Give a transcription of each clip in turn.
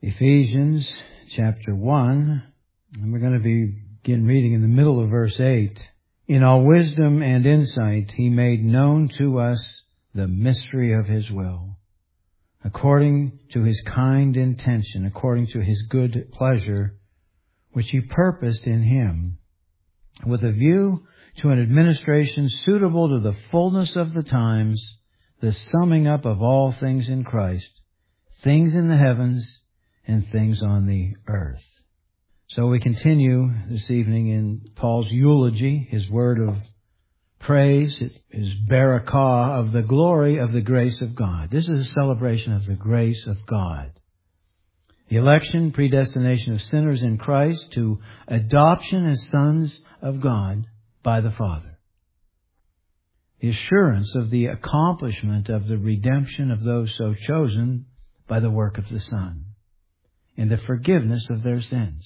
Ephesians chapter 1, and we're going to begin reading in the middle of verse 8. In all wisdom and insight he made known to us the mystery of his will, according to his kind intention, according to his good pleasure, which he purposed in him, with a view to an administration suitable to the fullness of the times, the summing up of all things in Christ, things in the heavens and things on the earth. So we continue this evening in Paul's eulogy, his word of praise, his barakah of the glory of the grace of God. This is a celebration of the grace of God. The election, predestination of sinners in Christ to adoption as sons of God by the Father. The assurance of the accomplishment of the redemption of those so chosen by the work of the Son, and the forgiveness of their sins.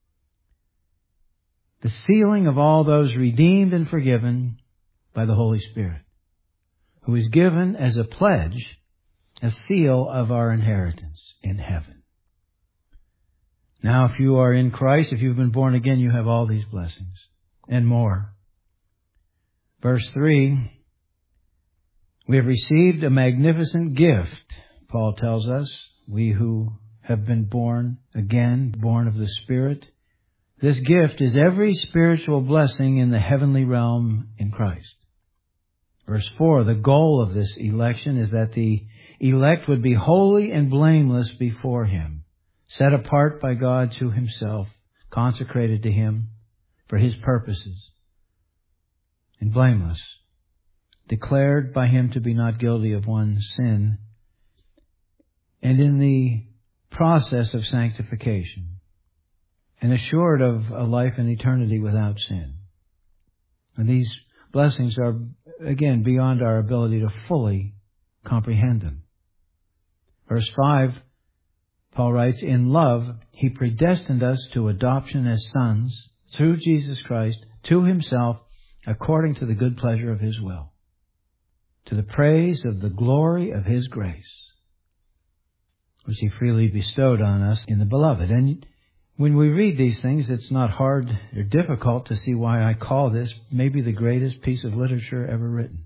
The sealing of all those redeemed and forgiven by the Holy Spirit, who is given as a pledge, a seal of our inheritance in heaven. Now, if you are in Christ, if you've been born again, you have all these blessings and more. Verse 3, we have received a magnificent gift, Paul tells us, we who have been born again, born of the Spirit. This gift is every spiritual blessing in the heavenly realm in Christ. Verse 4, the goal of this election is that the elect would be holy and blameless before Him, set apart by God to Himself, consecrated to Him for His purposes, and blameless, declared by Him to be not guilty of one sin, and in the process of sanctification, and assured of a life in eternity without sin. And these blessings are, again, beyond our ability to fully comprehend them. Verse 5, Paul writes, in love, He predestined us to adoption as sons through Jesus Christ to Himself, according to the good pleasure of His will, to the praise of the glory of His grace, which He freely bestowed on us in the Beloved. And when we read these things, it's not hard or difficult to see why I call this maybe the greatest piece of literature ever written.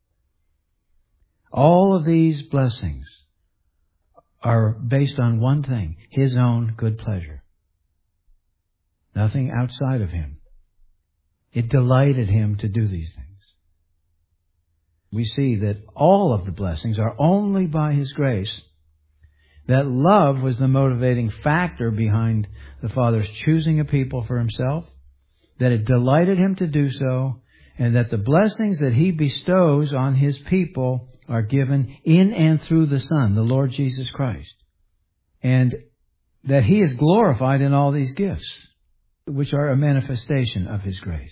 All of these blessings are based on one thing, His own good pleasure. Nothing outside of Him. It delighted Him to do these things. We see that all of the blessings are only by His grace. That love was the motivating factor behind the Father's choosing a people for Himself, that it delighted Him to do so, and that the blessings that He bestows on His people are given in and through the Son, the Lord Jesus Christ. And that He is glorified in all these gifts, which are a manifestation of His grace.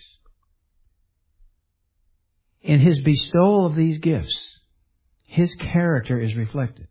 In His bestowal of these gifts, His character is reflected.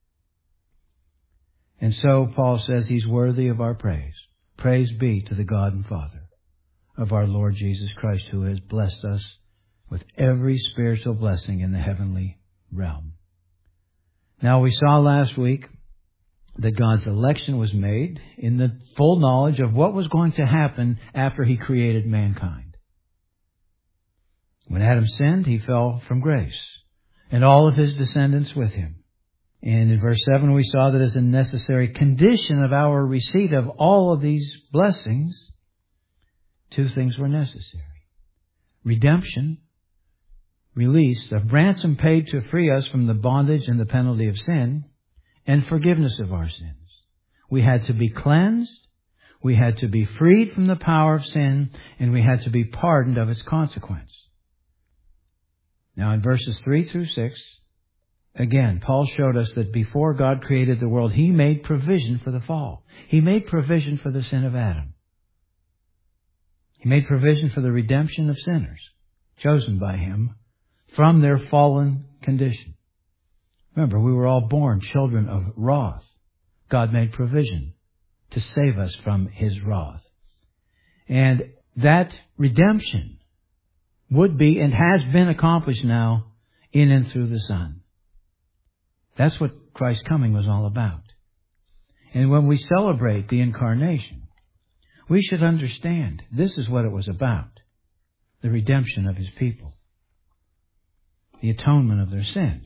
And so Paul says He's worthy of our praise. Praise be to the God and Father of our Lord Jesus Christ, who has blessed us with every spiritual blessing in the heavenly realm. Now, we saw last week that God's election was made in the full knowledge of what was going to happen after He created mankind. When Adam sinned, he fell from grace, and all of his descendants with him. And in verse 7, we saw that as a necessary condition of our receipt of all of these blessings, two things were necessary. Redemption, release, a ransom paid to free us from the bondage and the penalty of sin, and forgiveness of our sins. We had to be cleansed, we had to be freed from the power of sin, and we had to be pardoned of its consequence. Now in verses 3 through 6, again, Paul showed us that before God created the world, He made provision for the fall. He made provision for the sin of Adam. He made provision for the redemption of sinners, chosen by Him, from their fallen condition. Remember, we were all born children of wrath. God made provision to save us from His wrath. And that redemption would be and has been accomplished now in and through the Son. That's what Christ's coming was all about. And when we celebrate the incarnation, we should understand this is what it was about. The redemption of His people. The atonement of their sins.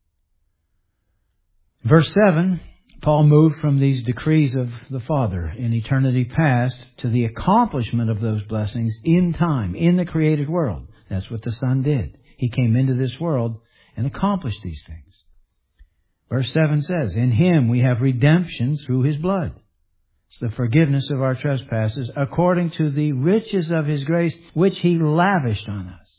Verse 7, Paul moved from these decrees of the Father in eternity past to the accomplishment of those blessings in time, in the created world. That's what the Son did. He came into this world and accomplished these things. Verse 7 says, in Him we have redemption through His blood. It's the forgiveness of our trespasses according to the riches of His grace, which He lavished on us.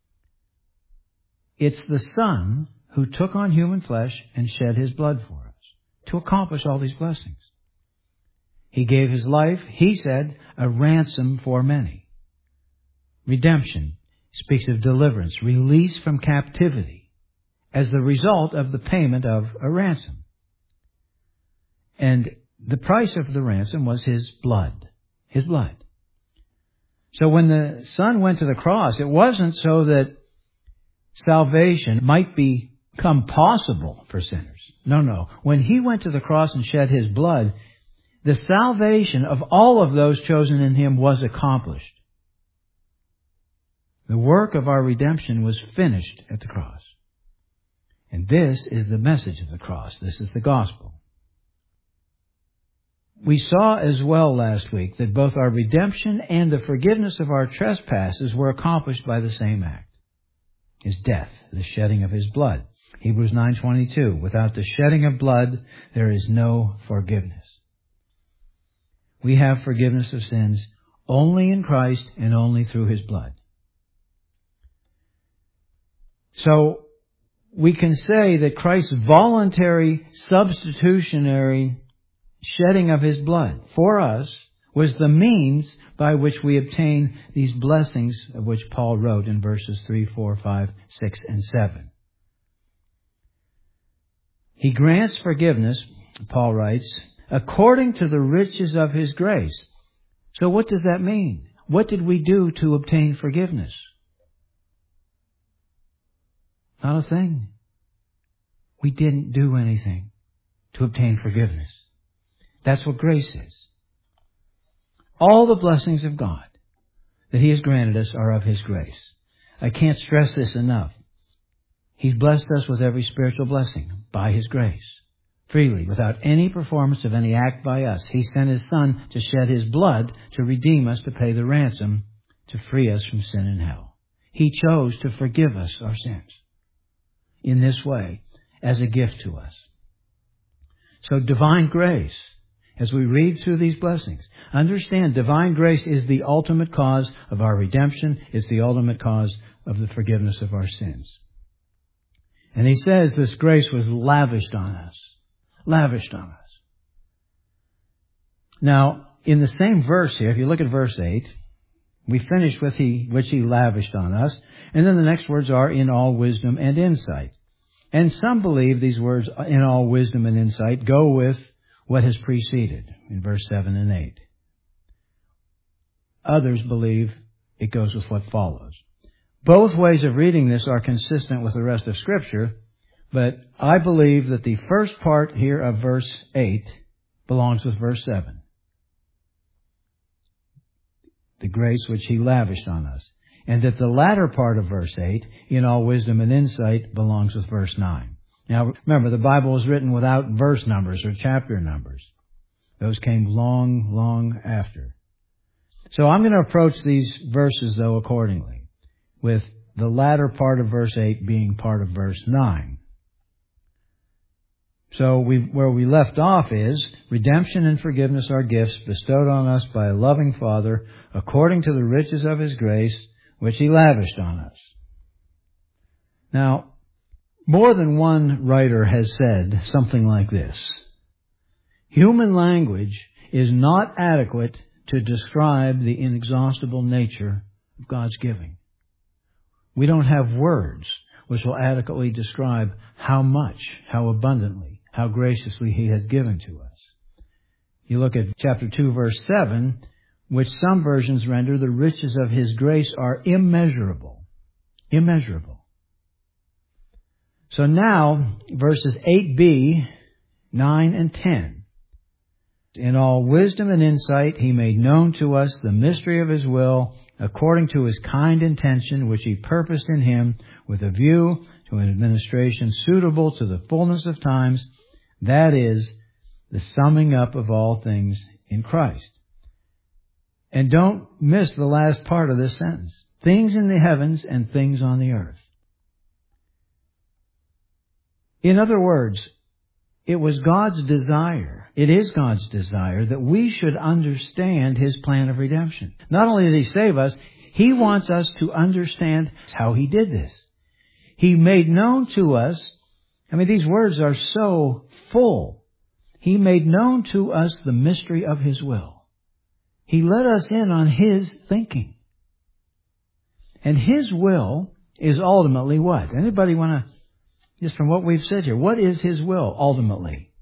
It's the Son who took on human flesh and shed His blood for us to accomplish all these blessings. He gave His life, He said, a ransom for many. Redemption speaks of deliverance, release from captivity as the result of the payment of a ransom. And the price of the ransom was His blood. His blood. So when the Son went to the cross, it wasn't so that salvation might become possible for sinners. No. When He went to the cross and shed His blood, the salvation of all of those chosen in Him was accomplished. The work of our redemption was finished at the cross. And this is the message of the cross. This is the gospel. We saw as well last week that both our redemption and the forgiveness of our trespasses were accomplished by the same act. His death, the shedding of His blood. Hebrews 9:22, without the shedding of blood, there is no forgiveness. We have forgiveness of sins only in Christ and only through His blood. So, we can say that Christ's voluntary, substitutionary shedding of His blood for us was the means by which we obtain these blessings of which Paul wrote in verses 3, 4, 5, 6, and 7. He grants forgiveness, Paul writes, according to the riches of His grace. So what does that mean? What did we do to obtain forgiveness? Not a thing. We didn't do anything to obtain forgiveness. That's what grace is. All the blessings of God that He has granted us are of His grace. I can't stress this enough. He's blessed us with every spiritual blessing by His grace, freely, without any performance of any act by us. He sent His Son to shed His blood to redeem us, to pay the ransom, to free us from sin and hell. He chose to forgive us our sins in this way as a gift to us. So divine grace, as we read through these blessings, understand divine grace is the ultimate cause of our redemption. It's the ultimate cause of the forgiveness of our sins. And he says this grace was lavished on us. Lavished on us. Now, in the same verse here, if you look at verse 8, we finish with which He lavished on us. And then the next words are in all wisdom and insight. And some believe these words, in all wisdom and insight, go with what has preceded in verse 7 and 8. Others believe it goes with what follows. Both ways of reading this are consistent with the rest of Scripture, but I believe that the first part here of verse 8 belongs with verse 7. The grace which He lavished on us. And that the latter part of verse 8, in all wisdom and insight, belongs with verse 9. Now, remember, the Bible was written without verse numbers or chapter numbers. Those came long, long after. So I'm going to approach these verses, though, accordingly, with the latter part of verse 8 being part of verse 9. So where we left off is, redemption and forgiveness are gifts bestowed on us by a loving Father according to the riches of His grace, which He lavished on us. Now, more than one writer has said something like this. Human language is not adequate to describe the inexhaustible nature of God's giving. We don't have words which will adequately describe how much, how abundantly, how graciously He has given to us. You look at chapter 2, verse 7, which some versions render, the riches of His grace are immeasurable. Immeasurable. So now, verses 8b, 9, and 10 In all wisdom and insight, He made known to us the mystery of His will, according to His kind intention, which He purposed in Him, with a view to an administration suitable to the fullness of times, that is, the summing up of all things in Christ. And don't miss the last part of this sentence. Things in the heavens and things on the earth. In other words, it was God's desire, it is God's desire, that we should understand His plan of redemption. Not only did He save us, He wants us to understand how He did this. He made known to us, these words are so full. He made known to us the mystery of His will. He let us in on His thinking. And His will is ultimately what? Anybody want to, just from what we've said here, what is His will ultimately?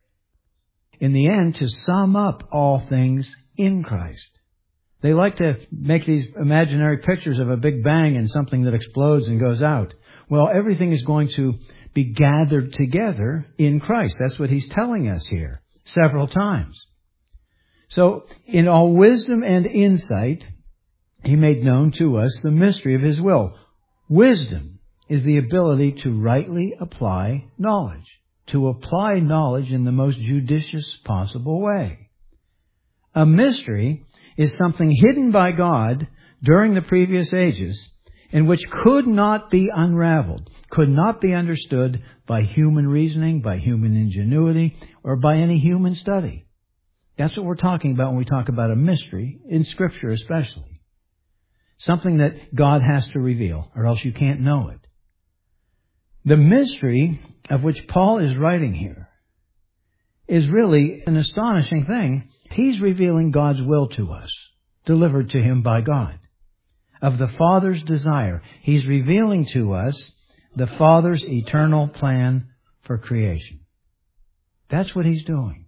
In the end, to sum up all things in Christ. They like to make these imaginary pictures of a big bang and something that explodes and goes out. Well, everything is going to be gathered together in Christ. That's what He's telling us here several times. So, in all wisdom and insight, He made known to us the mystery of His will. Wisdom is the ability to rightly apply knowledge, to apply knowledge in the most judicious possible way. A mystery is something hidden by God during the previous ages and which could not be unraveled, could not be understood by human reasoning, by human ingenuity, or by any human study. That's what we're talking about when we talk about a mystery, in Scripture especially. Something that God has to reveal, or else you can't know it. The mystery of which Paul is writing here is really an astonishing thing. He's revealing God's will to us, delivered to him by God. Of the Father's desire, He's revealing to us the Father's eternal plan for creation. That's what He's doing.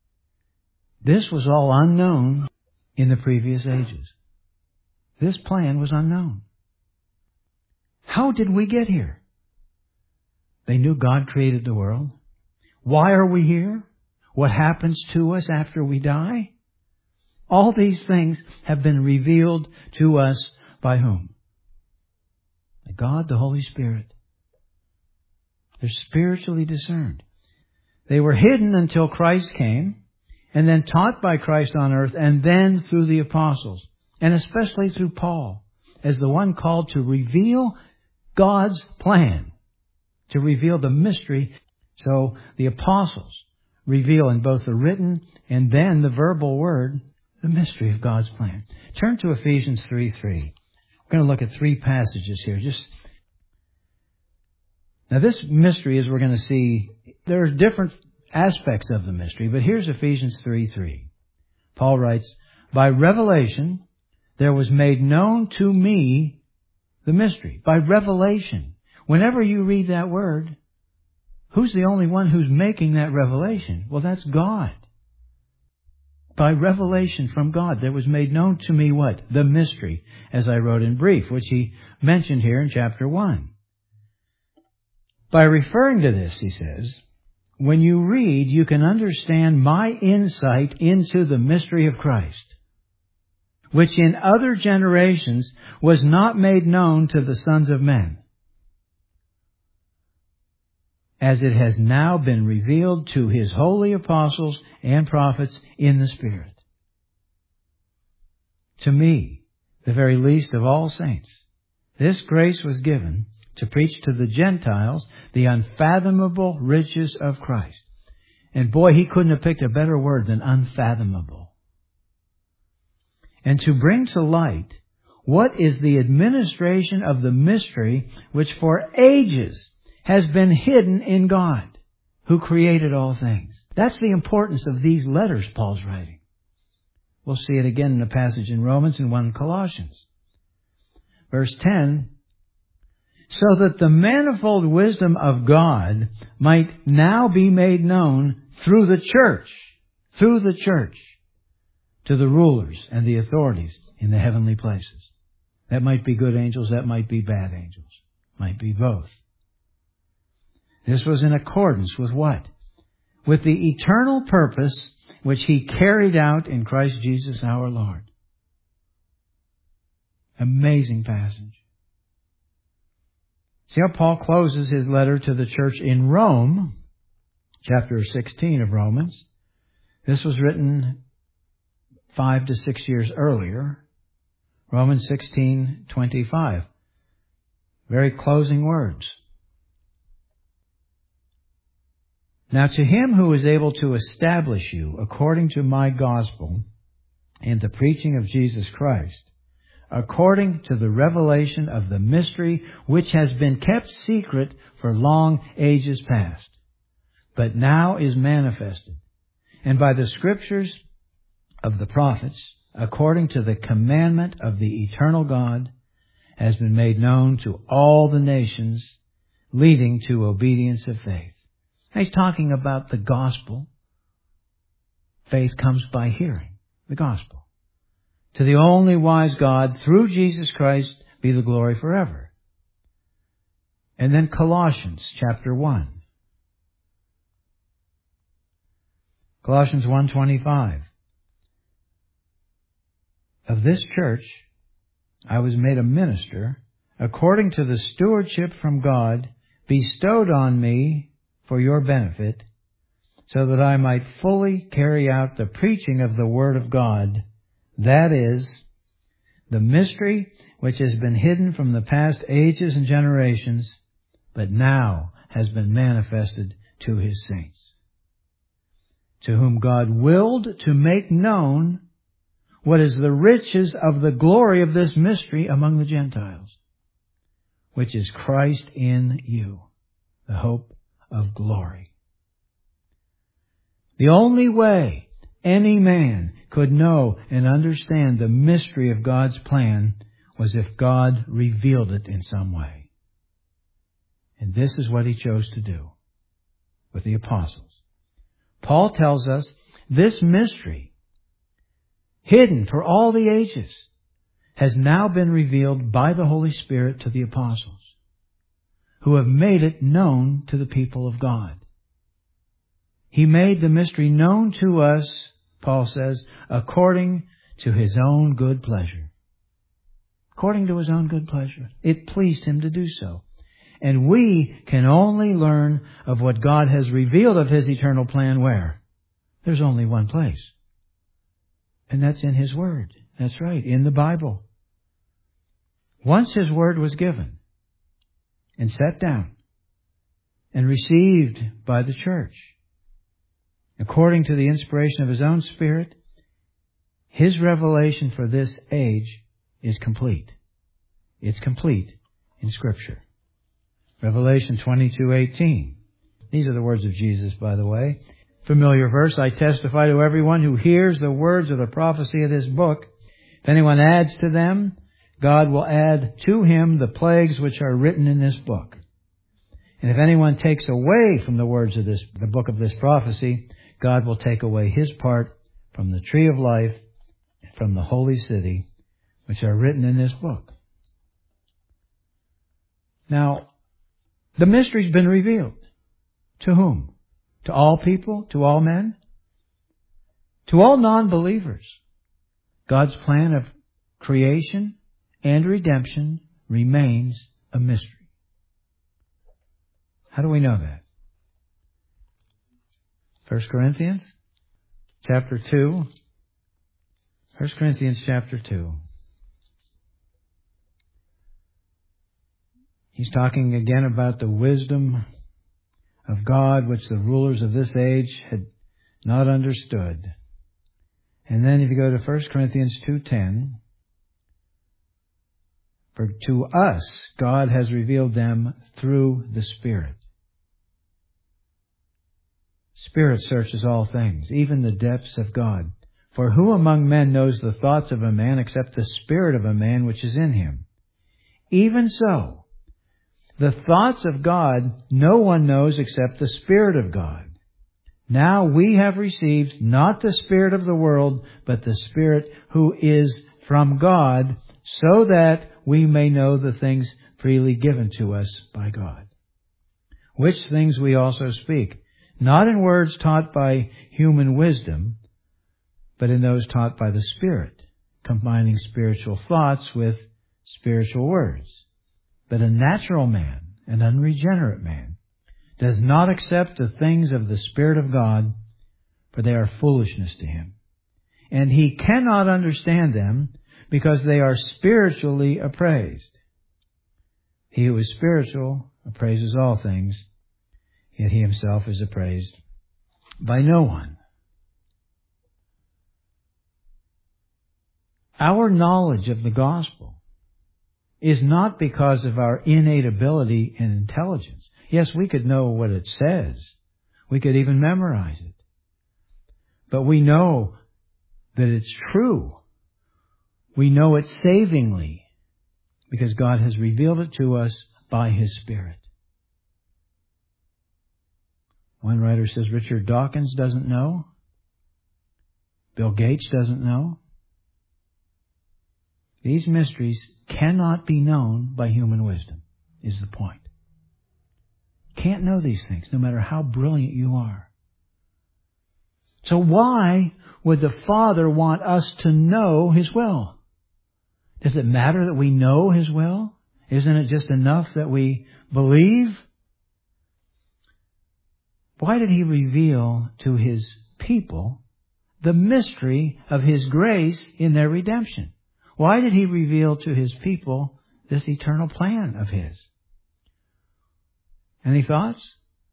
This was all unknown in the previous ages. This plan was unknown. How did we get here? They knew God created the world. Why are we here? What happens to us after we die? All these things have been revealed to us by whom? By God, the Holy Spirit. They're spiritually discerned. They were hidden until Christ came, and then taught by Christ on earth, and then through the apostles, and especially through Paul, as the one called to reveal God's plan, to reveal the mystery. So the apostles reveal in both the written and then the verbal word the mystery of God's plan. Turn to Ephesians 3:3. We're going to look at 3 passages here. Now this mystery, as we're going to see, there are different aspects of the mystery, but here's Ephesians 3:3. Paul writes, by revelation there was made known to me the mystery. By revelation. Whenever you read that word, who's the only one who's making that revelation? Well, that's God. By revelation from God, there was made known to me what? The mystery, as I wrote in brief, which he mentioned here in chapter 1. By referring to this, he says, when you read, you can understand my insight into the mystery of Christ, which in other generations was not made known to the sons of men, as it has now been revealed to His holy apostles and prophets in the Spirit. To me, the very least of all saints, this grace was given to preach to the Gentiles the unfathomable riches of Christ. And boy, he couldn't have picked a better word than unfathomable. And to bring to light what is the administration of the mystery which for ages has been hidden in God, who created all things. That's the importance of these letters Paul's writing. We'll see it again in a passage in Romans and one in Colossians. Verse 10, so that the manifold wisdom of God might now be made known through the church, to the rulers and the authorities in the heavenly places. That might be good angels, that might be bad angels, might be both. This was in accordance with what? With the eternal purpose which He carried out in Christ Jesus our Lord. Amazing passage. See how Paul closes his letter to the church in Rome, chapter 16 of Romans. This was written 5 to 6 years earlier. Romans 16:25. Very closing words. Now to Him who is able to establish you according to my gospel and the preaching of Jesus Christ, according to the revelation of the mystery which has been kept secret for long ages past, but now is manifested, and by the scriptures of the prophets, according to the commandment of the eternal God, has been made known to all the nations, leading to obedience of faith. He's talking about the gospel. Faith comes by hearing the gospel. To the only wise God, through Jesus Christ, be the glory forever. And then Colossians chapter 1. Colossians 1:25. Of this church I was made a minister according to the stewardship from God bestowed on me for your benefit, so that I might fully carry out the preaching of the Word of God, that is, the mystery which has been hidden from the past ages and generations, but now has been manifested to His saints, to whom God willed to make known what is the riches of the glory of this mystery among the Gentiles, which is Christ in you, the hope of glory. The only way any man could know and understand the mystery of God's plan was if God revealed it in some way. And this is what He chose to do with the apostles. Paul tells us this mystery, hidden for all the ages, has now been revealed by the Holy Spirit to the apostles, who have made it known to the people of God. He made the mystery known to us, Paul says, according to His own good pleasure. According to His own good pleasure. It pleased Him to do so. And we can only learn of what God has revealed of His eternal plan where? There's only one place. And that's in His Word. That's right, in the Bible. Once His Word was given and set down and received by the church, according to the inspiration of His own Spirit, His revelation for this age is complete. It's complete in Scripture. Revelation 22:18. These are the words of Jesus, by the way. Familiar verse, I testify to everyone who hears the words of the prophecy of this book. If anyone adds to them, God will add to him the plagues which are written in this book. And if anyone takes away from the words of the book of this prophecy, God will take away his part from the tree of life, from the holy city, which are written in this book. Now, the mystery's been revealed. To whom? To all people? To all men? To all non-believers. God's plan of creation and redemption remains a mystery. How do we know that? 1 Corinthians chapter 2. 1 Corinthians chapter 2. He's talking again about the wisdom of God, which the rulers of this age had not understood. And then if you go to 1 Corinthians 2:10, for to us God has revealed them through the Spirit. Spirit searches all things, even the depths of God. For who among men knows the thoughts of a man except the spirit of a man which is in him? Even so, the thoughts of God no one knows except the Spirit of God. Now we have received not the spirit of the world, but the Spirit who is from God, so that we may know the things freely given to us by God. Which things we also speak, not in words taught by human wisdom, but in those taught by the Spirit, combining spiritual thoughts with spiritual words. But a natural man, an unregenerate man, does not accept the things of the Spirit of God, for they are foolishness to him. And he cannot understand them, because they are spiritually appraised. He who is spiritual appraises all things, yet he himself is appraised by no one. Our knowledge of the gospel is not because of our innate ability and intelligence. Yes, we could know what it says. We could even memorize it. But we know that it's true. We know it savingly because God has revealed it to us by His Spirit. One writer says Richard Dawkins doesn't know. Bill Gates doesn't know. These mysteries cannot be known by human wisdom, is the point. Can't know these things, no matter how brilliant you are. So why would the Father want us to know His will? Does it matter that we know His will? Isn't it just enough that we believe? Why did He reveal to His people the mystery of His grace in their redemption? Why did He reveal to His people this eternal plan of His? Any thoughts?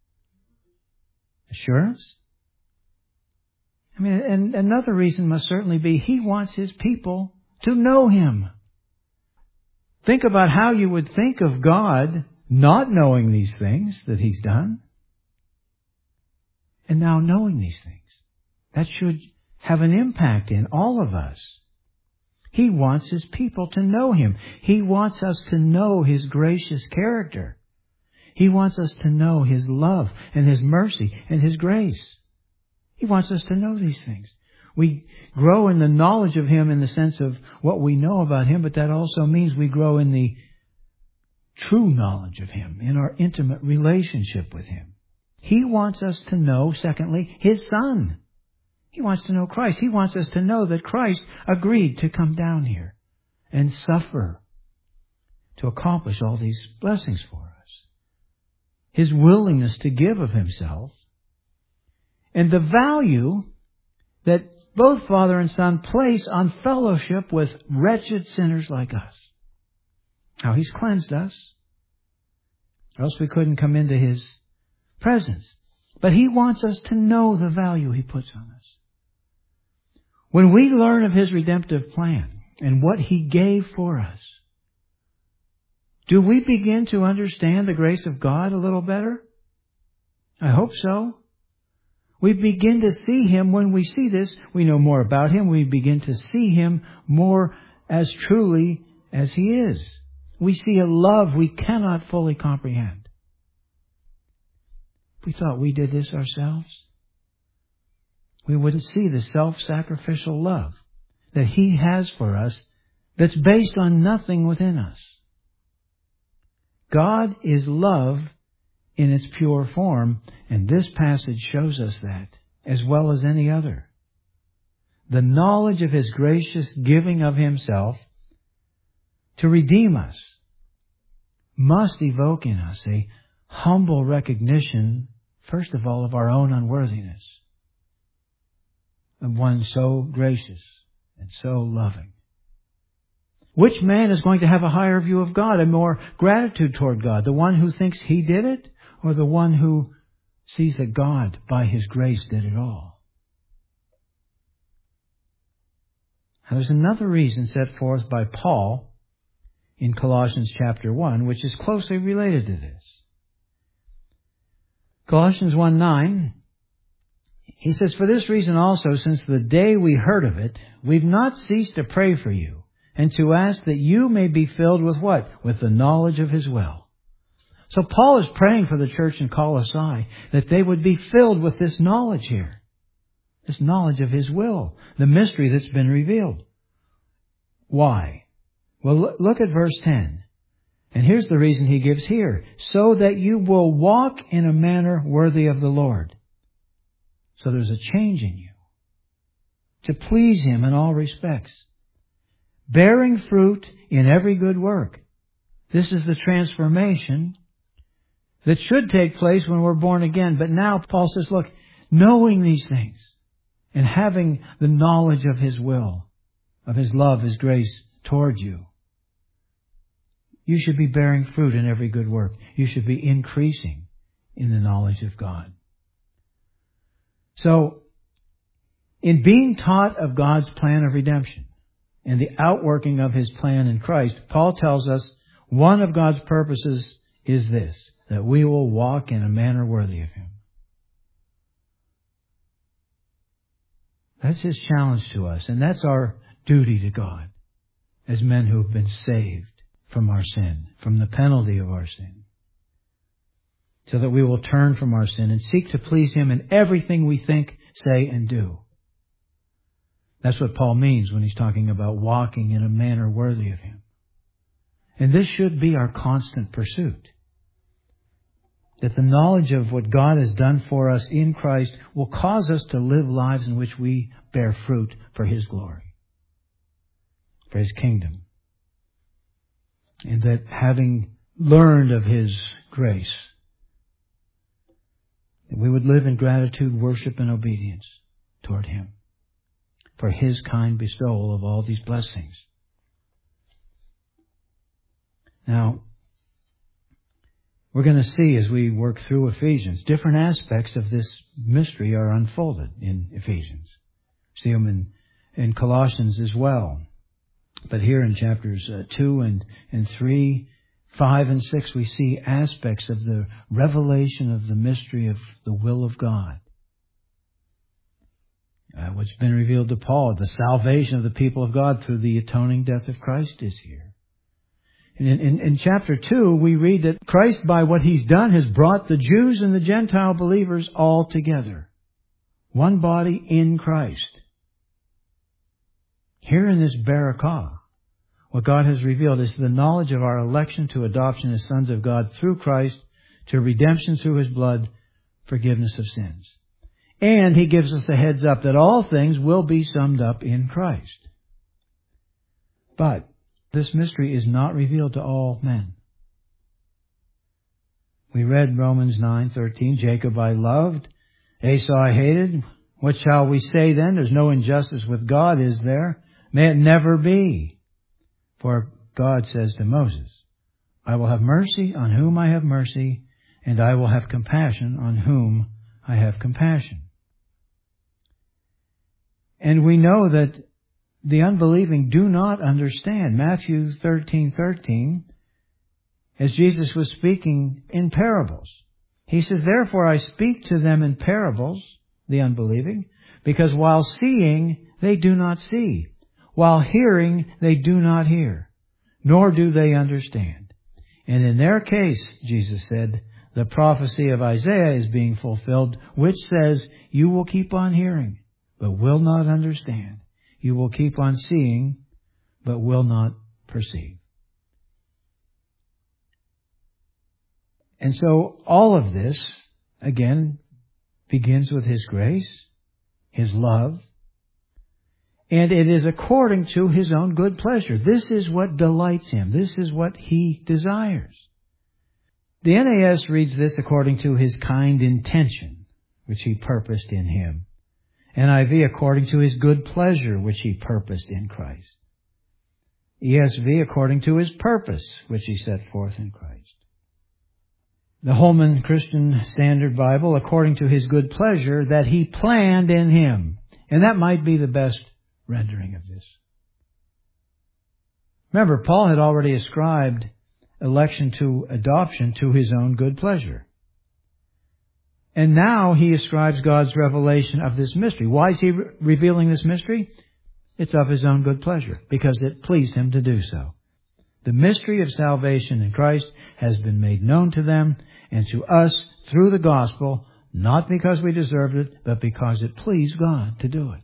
Assurance? I mean, and another reason must certainly be He wants His people to know Him. Think about how you would think of God not knowing these things that He's done, and now knowing these things. That should have an impact in all of us. He wants His people to know Him. He wants us to know His gracious character. He wants us to know His love and His mercy and His grace. He wants us to know these things. We grow in the knowledge of Him in the sense of what we know about Him, but that also means we grow in the true knowledge of Him, in our intimate relationship with Him. He wants us to know, secondly, His Son. He wants to know Christ. He wants us to know that Christ agreed to come down here and suffer to accomplish all these blessings for us. His willingness to give of Himself, and the value that both Father and Son place on fellowship with wretched sinners like us. How He's cleansed us, or else we couldn't come into His presence. But He wants us to know the value He puts on us. When we learn of His redemptive plan and what He gave for us, do we begin to understand the grace of God a little better? I hope so. We begin to see Him when we see this. We know more about Him. We begin to see Him more as truly as He is. We see a love we cannot fully comprehend. If we thought we did this ourselves, we wouldn't see the self-sacrificial love that He has for us that's based on nothing within us. God is love in its pure form, and this passage shows us that, as well as any other. The knowledge of His gracious giving of Himself to redeem us must evoke in us a humble recognition, first of all, of our own unworthiness, of one so gracious and so loving. Which man is going to have a higher view of God and more gratitude toward God? The one who thinks he did it, or the one who sees that God, by His grace, did it all? Now, there's another reason set forth by Paul in Colossians chapter 1, which is closely related to this. Colossians 1:9, he says, "For this reason also, since the day we heard of it, we've not ceased to pray for you, and to ask that you may be filled with what? With the knowledge of His will." So Paul is praying for the church in Colossae that they would be filled with this knowledge here. This knowledge of His will. The mystery that's been revealed. Why? Well, look at verse 10. And here's the reason he gives here. So that you will walk in a manner worthy of the Lord. So there's a change in you. to please Him in all respects, bearing fruit in every good work. This is the transformation that should take place when we're born again. But now Paul says, look, knowing these things and having the knowledge of His will, of His love, His grace toward you, you should be bearing fruit in every good work. You should be increasing in the knowledge of God. So, in being taught of God's plan of redemption and the outworking of His plan in Christ, Paul tells us one of God's purposes is this, that we will walk in a manner worthy of Him. That's His challenge to us, and that's our duty to God as men who have been saved from our sin, from the penalty of our sin, so that we will turn from our sin and seek to please Him in everything we think, say, and do. That's what Paul means when he's talking about walking in a manner worthy of Him. And this should be our constant pursuit. That the knowledge of what God has done for us in Christ will cause us to live lives in which we bear fruit for His glory, for His kingdom. And that having learned of His grace, that we would live in gratitude, worship, and obedience toward Him for His kind bestowal of all these blessings. Now, we're going to see as we work through Ephesians, different aspects of this mystery are unfolded in Ephesians. See them in Colossians as well. But here in chapters 2 and 3, 5 and 6, we see aspects of the revelation of the mystery of the will of God. What's been revealed to Paul, the salvation of the people of God through the atoning death of Christ is here. In chapter 2, we read that Christ, by what He's done, has brought the Jews and the Gentile believers all together. One body in Christ. Here in this Barakah, what God has revealed is the knowledge of our election to adoption as sons of God through Christ, to redemption through His blood, forgiveness of sins. And He gives us a heads up that all things will be summed up in Christ. But this mystery is not revealed to all men. We read Romans 9:13, Jacob I loved, Esau I hated. What shall we say then? There's no injustice with God, is there? May it never be. For God says to Moses, I will have mercy on whom I have mercy, and I will have compassion on whom I have compassion. And we know that the unbelieving do not understand. Matthew 13:13, as Jesus was speaking in parables. He says, therefore I speak to them in parables, the unbelieving, because while seeing they do not see, while hearing they do not hear, nor do they understand. And in their case, Jesus said, the prophecy of Isaiah is being fulfilled, which says, you will keep on hearing, but will not understand. You will keep on seeing, but will not perceive. And so all of this, again, begins with His grace, His love, and it is according to His own good pleasure. This is what delights Him. This is what He desires. The NAS reads this according to His kind intention, which He purposed in Him. NIV according to His good pleasure, which He purposed in Christ. ESV according to His purpose, which He set forth in Christ. The Holman Christian Standard Bible according to His good pleasure that He planned in Him. And that might be the best rendering of this. Remember, Paul had already ascribed election to adoption to His own good pleasure. And now He ascribes God's revelation of this mystery. Why is He revealing this mystery? It's of His own good pleasure, because it pleased Him to do so. The mystery of salvation in Christ has been made known to them and to us through the gospel, not because we deserved it, but because it pleased God to do it.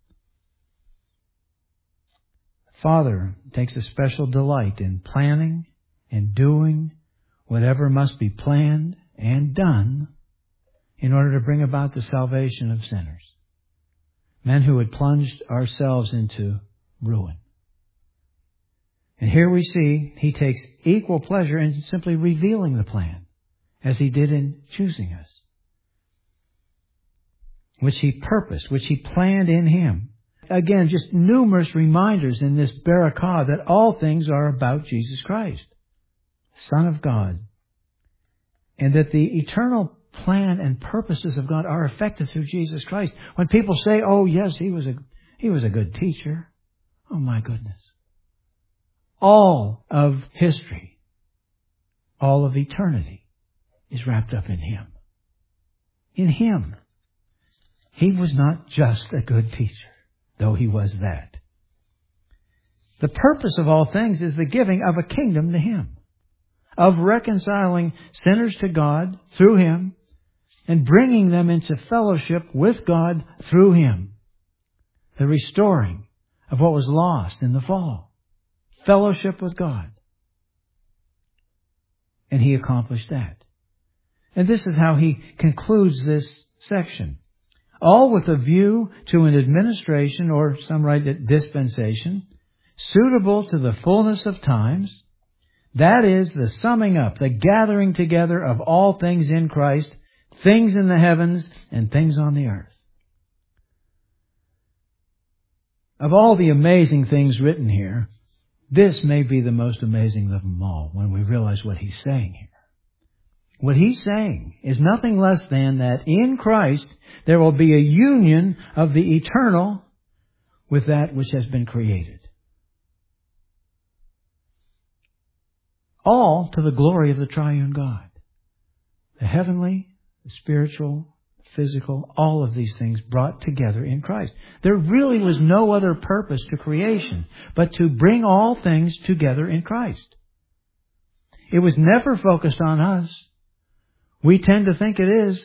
The Father takes a special delight in planning and doing whatever must be planned and done in order to bring about the salvation of sinners. Men who had plunged ourselves into ruin. And here we see He takes equal pleasure in simply revealing the plan, as He did in choosing us, which He purposed, which He planned in Him. Again, just numerous reminders in this barakah that all things are about Jesus Christ, Son of God, and that the eternal plan and purposes of God are effected through Jesus Christ. When people say, "Oh yes, he was a good teacher," oh my goodness! All of history, all of eternity, is wrapped up in Him. In Him, He was not just a good teacher, though He was that. The purpose of all things is the giving of a kingdom to Him, of reconciling sinners to God through Him, and bringing them into fellowship with God through Him. The restoring of what was lost in the fall. Fellowship with God. And He accomplished that. And this is how He concludes this section. All with a view to an administration, or some write it dispensation, suitable to the fullness of times. That is the summing up, the gathering together of all things in Christ, things in the heavens and things on the earth. Of all the amazing things written here, this may be the most amazing of them all when we realize what He's saying here. What He's saying is nothing less than that in Christ there will be a union of the eternal with that which has been created. All to the glory of the triune God. The heavenly, the spiritual, physical, all of these things brought together in Christ. There really was no other purpose to creation but to bring all things together in Christ. It was never focused on us. We tend to think it is.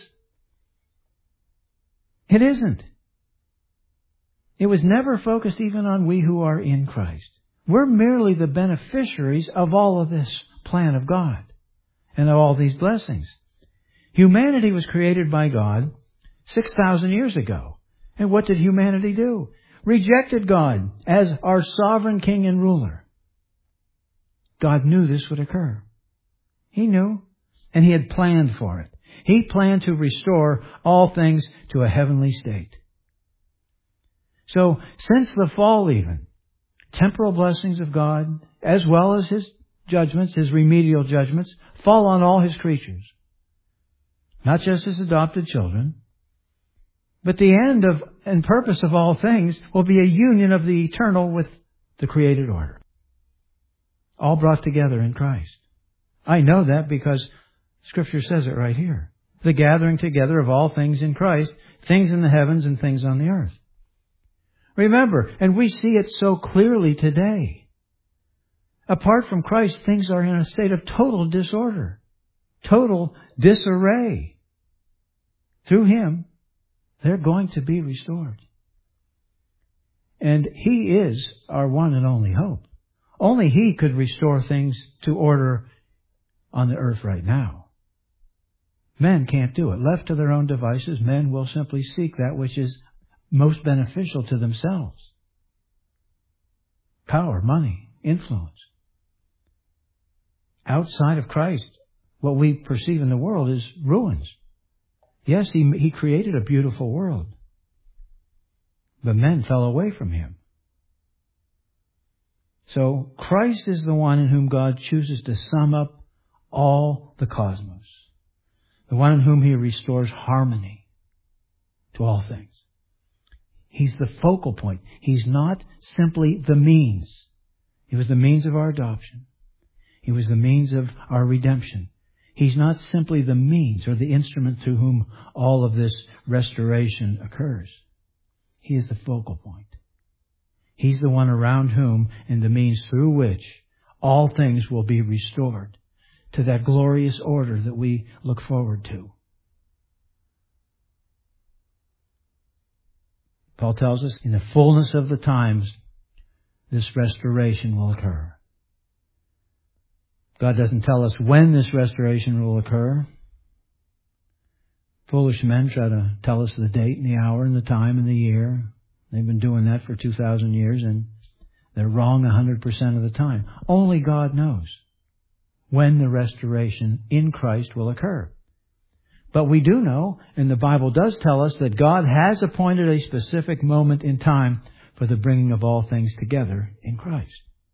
It isn't. It was never focused even on we who are in Christ. We're merely the beneficiaries of all of this plan of God and of all these blessings. Humanity was created by God 6,000 years ago. And what did humanity do? Rejected God as our sovereign king and ruler. God knew this would occur. He knew. And He had planned for it. He planned to restore all things to a heavenly state. So, since the fall even, temporal blessings of God, as well as His judgments, His remedial judgments, fall on all His creatures. Not just His adopted children. But the end of and purpose of all things will be a union of the eternal with the created order. All brought together in Christ. I know that because Scripture says it right here. The gathering together of all things in Christ, things in the heavens and things on the earth. Remember, and we see it so clearly today. Apart from Christ, things are in a state of total disorder, total disarray. Through Him, they're going to be restored. And He is our one and only hope. Only He could restore things to order on the earth right now. Men can't do it. Left to their own devices, men will simply seek that which is most beneficial to themselves. Power, money, influence. Outside of Christ, what we perceive in the world is ruins. Yes, He created a beautiful world. But men fell away from Him. So Christ is the one in whom God chooses to sum up all the cosmos. The one in whom He restores harmony to all things. He's the focal point. He's not simply the means. He was the means of our adoption. He was the means of our redemption. He's not simply the means or the instrument through whom all of this restoration occurs. He is the focal point. He's the one around whom and the means through which all things will be restored to that glorious order that we look forward to. Paul tells us, in the fullness of the times, this restoration will occur. God doesn't tell us when this restoration will occur. Foolish men try to tell us the date and the hour and the time and the year. They've been doing that for 2,000 years, and they're wrong 100% of the time. Only God knows when the restoration in Christ will occur. But we do know, and the Bible does tell us, that God has appointed a specific moment in time for the bringing of all things together in Christ.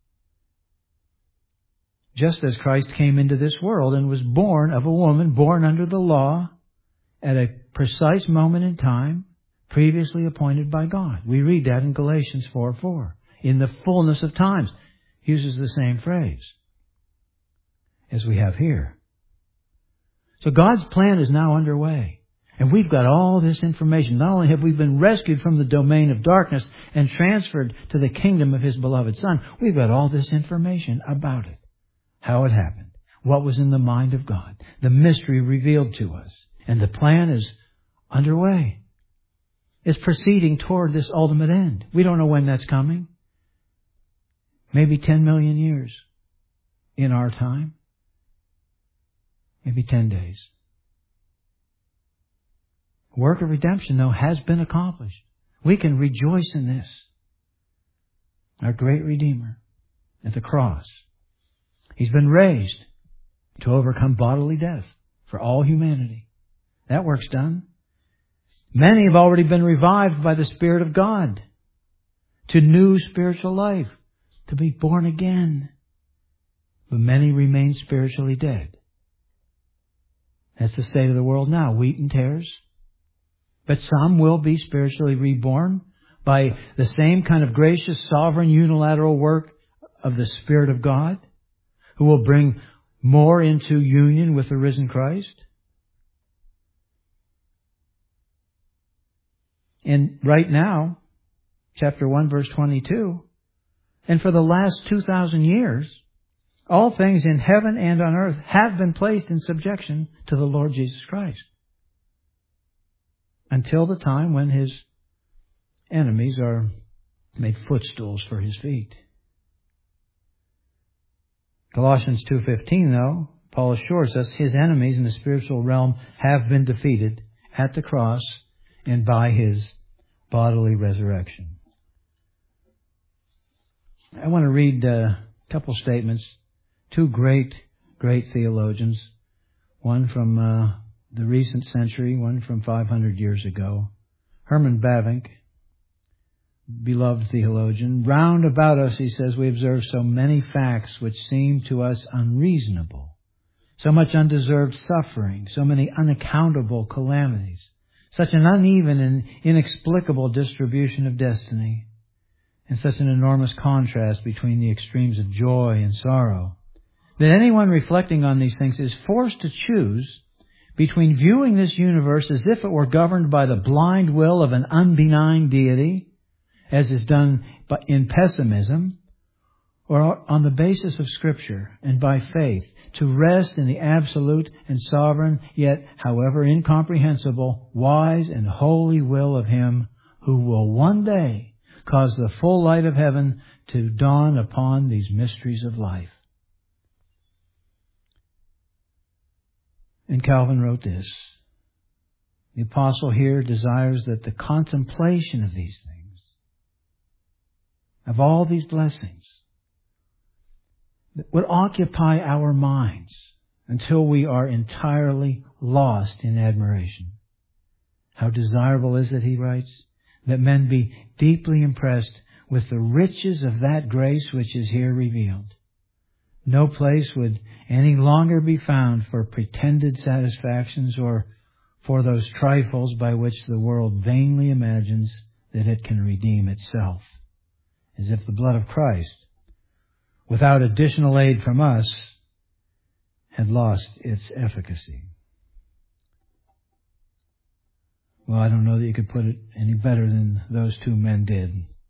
Just as Christ came into this world and was born of a woman born under the law at a precise moment in time, previously appointed by God. We read that in Galatians 4:4. In the fullness of times. Uses the same phrase as we have here. So God's plan is now underway. And we've got all this information. Not only have we been rescued from the domain of darkness and transferred to the kingdom of His beloved Son, we've got all this information about it. How it happened. What was in the mind of God. The mystery revealed to us. And the plan is underway. It's proceeding toward this ultimate end. We don't know when that's coming. Maybe 10 million years in our time. Maybe 10 days. Work of redemption, though, has been accomplished. We can rejoice in this. Our great Redeemer at the cross. He's been raised to overcome bodily death for all humanity. That work's done. Many have already been revived by the Spirit of God to new spiritual life, to be born again. But many remain spiritually dead. That's the state of the world now, wheat and tares. But some will be spiritually reborn by the same kind of gracious, sovereign, unilateral work of the Spirit of God, who will bring more into union with the risen Christ. And right now, chapter 1, verse 22, and for the last 2,000 years, all things in heaven and on earth have been placed in subjection to the Lord Jesus Christ. Until the time when His enemies are made footstools for His feet. Colossians 2:15, though, Paul assures us His enemies in the spiritual realm have been defeated at the cross and by His bodily resurrection. I want to read a couple statements. Two great theologians. One from the recent century, one from 500 years ago. Herman Bavinck, beloved theologian. Round about us, he says, we observe so many facts which seem to us unreasonable. So much undeserved suffering, so many unaccountable calamities, such an uneven and inexplicable distribution of destiny, and such an enormous contrast between the extremes of joy and sorrow, that anyone reflecting on these things is forced to choose between viewing this universe as if it were governed by the blind will of an unbenign deity, as is done in pessimism, or on the basis of Scripture and by faith, to rest in the absolute and sovereign, yet however incomprehensible, wise and holy will of Him who will one day cause the full light of heaven to dawn upon these mysteries of life. And Calvin wrote this. The apostle here desires that the contemplation of these things, of all these blessings, would occupy our minds until we are entirely lost in admiration. How desirable is it, he writes, that men be deeply impressed with the riches of that grace which is here revealed. No place would any longer be found for pretended satisfactions or for those trifles by which the world vainly imagines that it can redeem itself, as if the blood of Christ, without additional aid from us, had lost its efficacy. Well, I don't know that you could put it any better than those two men did.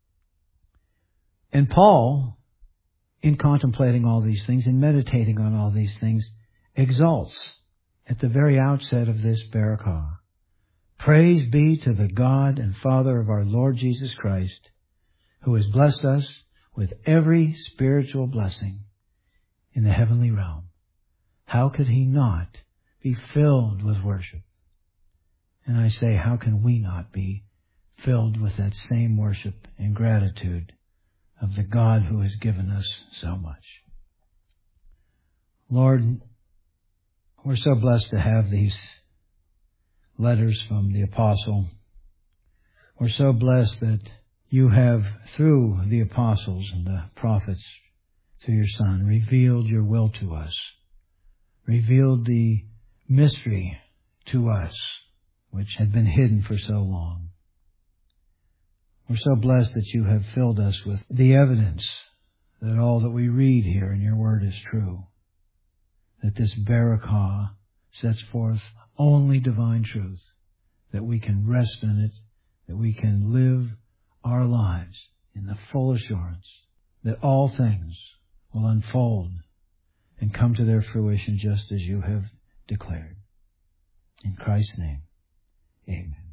And Paul, in contemplating all these things and meditating on all these things, exalts at the very outset of this Barakah. Praise be to the God and Father of our Lord Jesus Christ, who has blessed us with every spiritual blessing in the heavenly realm. How could He not be filled with worship? And I say, how can we not be filled with that same worship and gratitude of the God who has given us so much. Lord, we're so blessed to have these letters from the apostle. We're so blessed that you have, through the apostles and the prophets, through your Son, revealed your will to us, revealed the mystery to us, which had been hidden for so long. We're so blessed that you have filled us with the evidence that all that we read here in your word is true, that this Barakah sets forth only divine truth, that we can rest in it, that we can live our lives in the full assurance that all things will unfold and come to their fruition just as you have declared. In Christ's name, amen.